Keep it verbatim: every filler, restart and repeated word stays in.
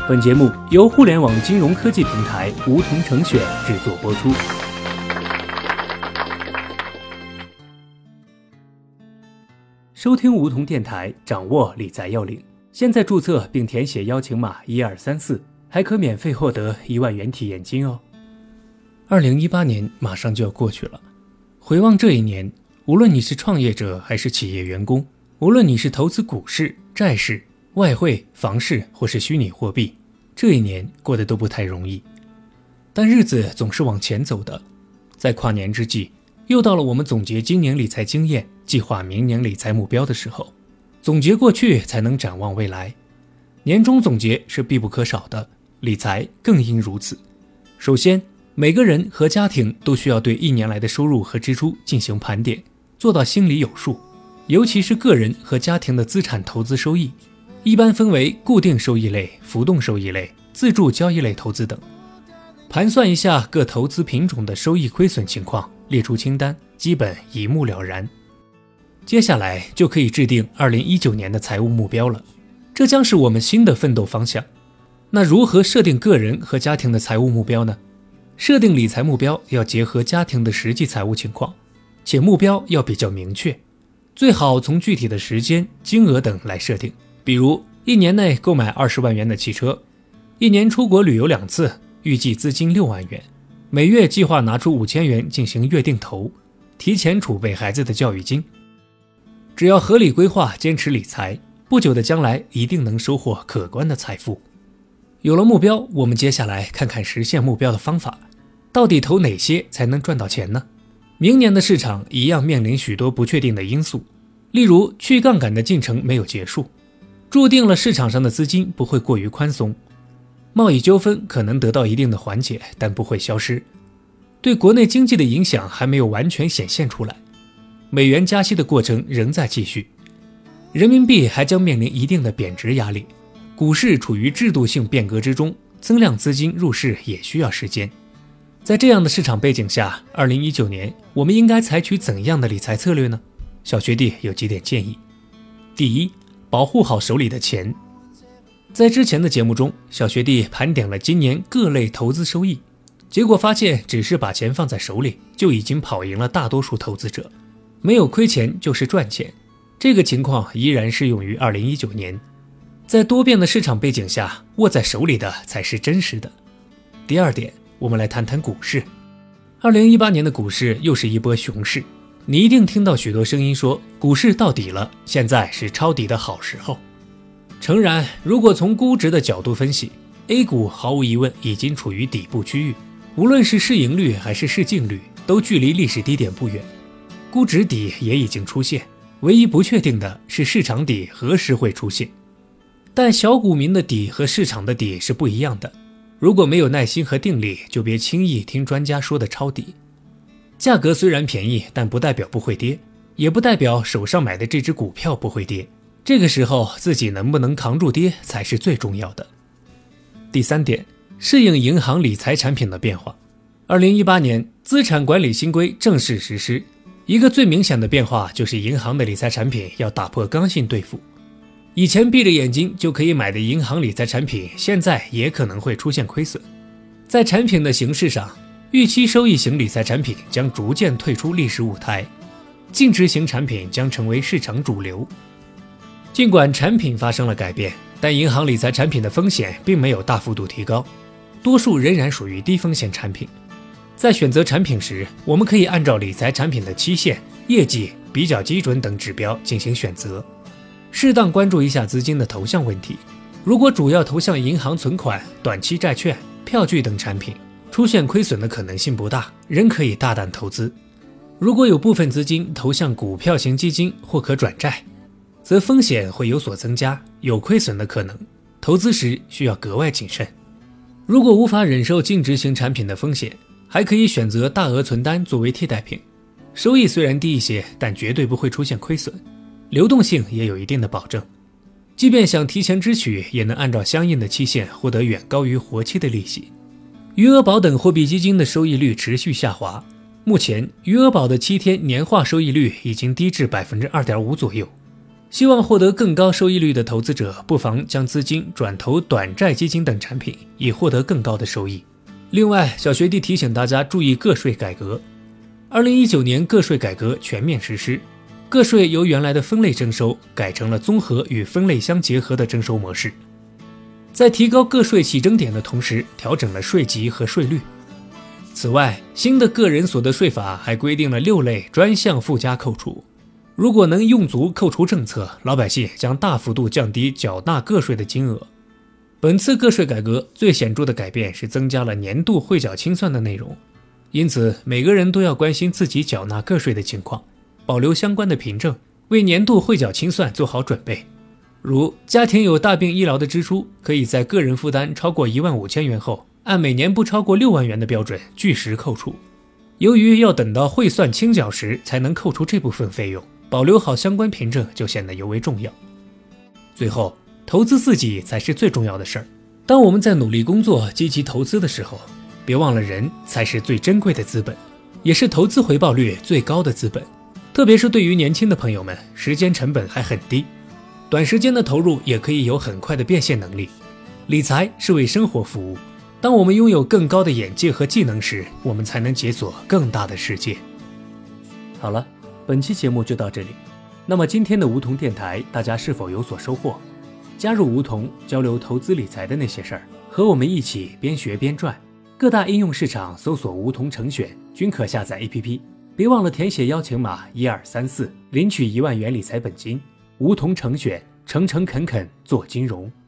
本节目由互联网金融科技平台梧桐城选制作播出。收听梧桐电台，掌握理财要领。现在注册并填写邀请码一二三四，还可免费获得一万元体验金哦。二零一八年马上就要过去了，回望这一年，无论你是创业者还是企业员工，无论你是投资股市、债市、外汇、房市或是虚拟货币，这一年过得都不太容易。但日子总是往前走的，在跨年之际，又到了我们总结今年理财经验、计划明年理财目标的时候。总结过去才能展望未来，年终总结是必不可少的，理财更应如此。首先，每个人和家庭都需要对一年来的收入和支出进行盘点，做到心里有数。尤其是个人和家庭的资产投资收益，一般分为固定收益类、浮动收益类、自助交易类投资等。盘算一下各投资品种的收益亏损情况，列出清单，基本一目了然。接下来就可以制定二零一九年的财务目标了，这将是我们新的奋斗方向。那如何设定个人和家庭的财务目标呢？设定理财目标要结合家庭的实际财务情况，且目标要比较明确，最好从具体的时间、金额等来设定。比如一年内购买二十万元的汽车，一年出国旅游两次，预计资金六万元，每月计划拿出五千元进行月定投，提前储备孩子的教育金。只要合理规划，坚持理财，不久的将来一定能收获可观的财富。有了目标，我们接下来看看实现目标的方法。到底投哪些才能赚到钱呢？明年的市场一样面临许多不确定的因素，例如去杠杆的进程没有结束，注定了市场上的资金不会过于宽松，贸易纠纷可能得到一定的缓解，但不会消失，对国内经济的影响还没有完全显现出来，美元加息的过程仍在继续，人民币还将面临一定的贬值压力，股市处于制度性变革之中，增量资金入市也需要时间。在这样的市场背景下，二零一九年我们应该采取怎样的理财策略呢？小学弟有几点建议。第一，保护好手里的钱。在之前的节目中，小学弟盘点了今年各类投资收益，结果发现只是把钱放在手里，就已经跑赢了大多数投资者。没有亏钱就是赚钱，这个情况依然适用于二零一九年。在多变的市场背景下，握在手里的才是真实的。第二点，我们来谈谈股市。二零一八年的股市又是一波熊市，你一定听到许多声音说股市到底了，现在是抄底的好时候。诚然，如果从估值的角度分析， A 股毫无疑问已经处于底部区域，无论是市盈率还是市净率，都距离历史低点不远。估值底也已经出现，唯一不确定的是市场底何时会出现。但小股民的底和市场的底是不一样的，如果没有耐心和定力，就别轻易听专家说的抄底。价格虽然便宜，但不代表不会跌，也不代表手上买的这只股票不会跌。这个时候自己能不能扛住跌才是最重要的。第三点，适应银行理财产品的变化。二零一八年资产管理新规正式实施，一个最明显的变化就是银行的理财产品要打破刚性兑付。以前闭着眼睛就可以买的银行理财产品，现在也可能会出现亏损。在产品的形式上，预期收益型理财产品将逐渐退出历史舞台，净值型产品将成为市场主流。尽管产品发生了改变，但银行理财产品的风险并没有大幅度提高，多数仍然属于低风险产品。在选择产品时，我们可以按照理财产品的期限、业绩、比较基准等指标进行选择，适当关注一下资金的投向问题。如果主要投向银行存款、短期债券、票据等产品，出现亏损的可能性不大，仍可以大胆投资。如果有部分资金投向股票型基金或可转债，则风险会有所增加，有亏损的可能，投资时需要格外谨慎。如果无法忍受净值型产品的风险，还可以选择大额存单作为替代品，收益虽然低一些，但绝对不会出现亏损，流动性也有一定的保证。即便想提前支取，也能按照相应的期限获得远高于活期的利息。余额宝等货币基金的收益率持续下滑，目前余额宝的七天年化收益率已经低至 百分之二点五 左右。 希望获得更高收益率的投资者，不妨将资金转投短债基金等产品，以获得更高的收益。另外，小学弟提醒大家注意个税改革。二零一九年个税改革全面实施，个税由原来的分类征收改成了综合与分类相结合的征收模式。在提高个税起征点的同时，调整了税级和税率。此外，新的个人所得税法还规定了六类专项附加扣除。如果能用足扣除政策，老百姓将大幅度降低缴纳个税的金额。本次个税改革最显著的改变是增加了年度汇缴清算的内容，因此每个人都要关心自己缴纳个税的情况，保留相关的凭证，为年度汇缴清算做好准备。如家庭有大病医疗的支出，可以在个人负担超过一万五千元后，按每年不超过六万元的标准据实扣除。由于要等到汇算清缴时才能扣除这部分费用，保留好相关凭证就显得尤为重要。最后，投资自己才是最重要的事儿。当我们在努力工作、积极投资的时候，别忘了人才是最珍贵的资本，也是投资回报率最高的资本。特别是对于年轻的朋友们，时间成本还很低，短时间的投入也可以有很快的变现能力。理财是为生活服务，当我们拥有更高的眼界和技能时，我们才能解锁更大的世界。好了，本期节目就到这里。那么今天的梧桐电台，大家是否有所收获？加入梧桐，交流投资理财的那些事儿，和我们一起边学边赚。各大应用市场搜索梧桐成选，均可下载 A P P。别忘了填写邀请码一二三四，领取一万元理财本金。梧桐成选，诚诚恳恳做金融。